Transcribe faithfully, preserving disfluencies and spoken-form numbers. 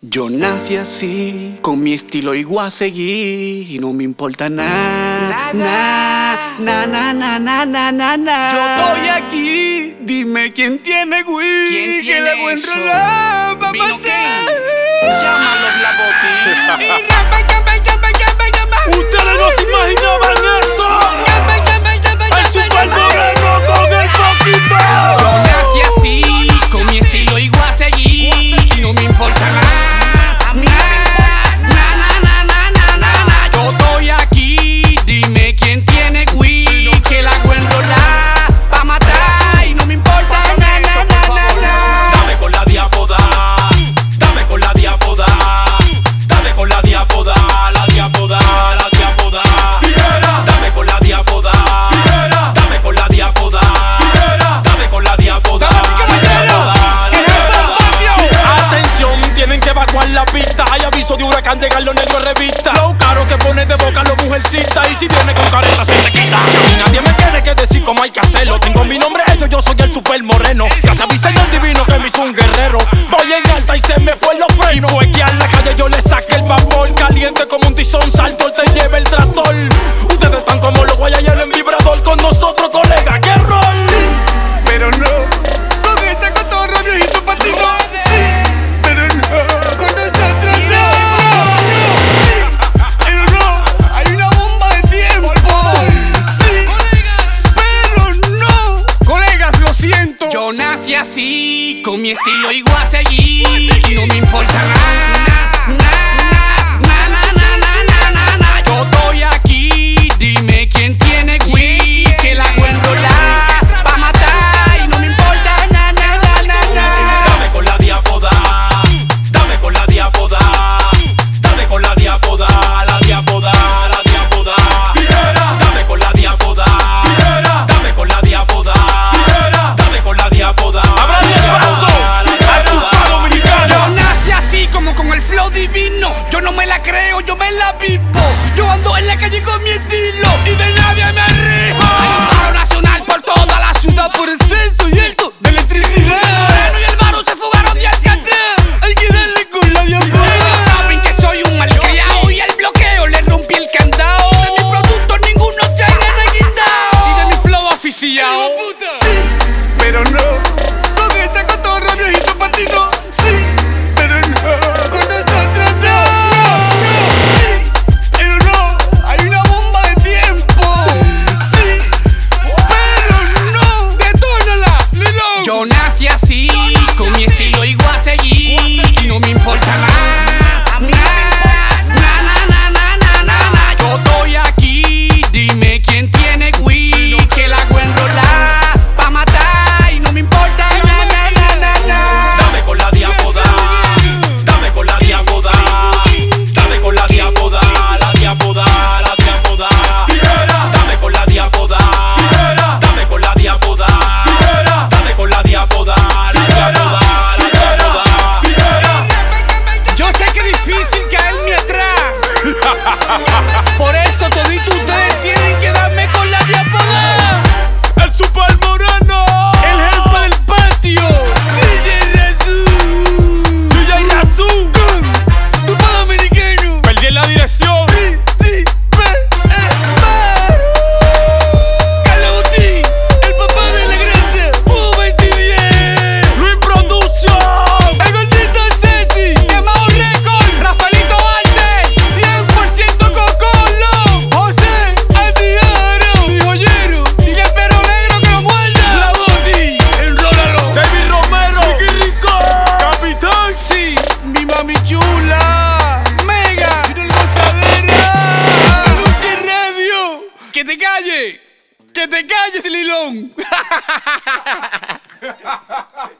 Yo nací así, con mi estilo igual seguí y no me importa nada, nada, na, na, na, na, na, na, na. Yo estoy aquí, dime quién tiene Wii, ¿Quién que tiene la voy a eso? enrolar pa' ¿Vino matar. quién? Llámalo, Black Y rapa, llama, llama, llama, llama. Ustedes no se imaginaban esto. Llama, llama, llama, El llama, Super llama. Moreno con el fucking Bell. Yo nací así, con mi estilo igual a seguir y no me importa nada. Na, na, na, na, na, na, na. Yo estoy aquí, dime quién tiene Wii, que la hago enrolar pa' matar y no me importa na, na, na, na, na. Dame con la diapoda, dame con la diapoda, dame con la diapoda, la diapoda, la diapoda. Tijera, dame con la diapoda, tijera, dame con la diapoda, tijera, dame con la diapoda, la diapoda, la diapoda. Atención, tienen que evacuar la pista. Hay aviso de huracán de Carlos Negro en revista. Flow caro que pone de boca a los mujercitas. Y si viene con careta se te quita. Y nadie me tiene que decir cómo hay que hacerlo. Tengo mi nombre hecho, yo soy el Super Moreno. Gracias a mi señor divino que me hizo un guerrero. Voy en alta y se me fue los frenos. Y fue que a la calle yo le saqué el vapor. Caliente como un tizón, salto, te lleva el tractor. Ustedes están como los guayayos en vibrador. Con nosotros, colega, ¿qué rol? Pero no, con esta cotorra viejito pa' ti no. Sí, pero no, con nosotros no. Sí, pero no, hay una bomba de tiempo. Sí, pero no. Colegas, lo siento. Yo nací así, con mi estilo igual a seguir y no me importa nada. Na, na, na, na, na, na, na, na. Yo estoy aquí, dime quién tiene Wii, que la hago enrolar pa' matar y no me importa na, na, na, na, na. Dame con la diapoda, dame con la diapoda, dame con la diapoda, la diapoda, la diapoda. Tijera, dame con la diapoda, tijera, dame con la diapoda, tijera, dame con la diapoda. ¡Abran el brazo! Yo nací así como con el flow divino. Yo no me la creo, yo me la vivo. Yo ando en la calle con mi estilo y de nadie me arriesgo. Hay un paro nacional por toda la ciudad por exceso y alto de electricidad. El Moreno y el Baro se fugaron de Alcatraz. Hay que darle con la diapoda. Ustedes saben que soy un malcriado y el bloqueo le rompí el candado. De mis productos ninguno se ha reguindado y de mi flow oficial. Sí, pero no, con esta cotorra viejito pa' ti no. Sí, pero no, con nosotros no. Sí, pero no, hay una bomba de tiempo. Sí, pero no. ¡Detónala, Lilón! Yo nací así, con mi estilo igual a seguir y no me importa nada. Na, na, na, na, na, na, na. Yo estoy aquí, dime quién tiene Wii, que la hago enrolar pa' matar y no me importa na, na, na, na, na. Dame con la diapoda, dame con la diapoda, dame con la diapoda, la diapoda, la diapoda. Tijera, dame con la diapoda, tijera, dame con la diapoda, tijera, dame con la diapoda, la diapoda, la diapoda. Tijera. Yo sé que es difícil caerme atrás. Por eso toditos ustedes tienen que darme con la diapoda. El Super Moreno, El jefe del patio, D J Razú. D J Razú. Tu pa' dominicano. Perdí en la dirección. Sí, sí, pe, eh, Baro. Carlos Buti, El papá de la gracia. U veintidós. Luis Production. El gordito Ceci. Quemado Record, Rafaelito Arte, cien por ciento Cocolo. José Antiaro. Mi joyero. y el perro negro que lo muerda. La Boti. Enrólalo. David Romero. Ricky Rico. Capitán. Sí, mi mami chula. Mega. Mira la gozadera. Peluche Radio. Que te calles, que te calles, Lilón.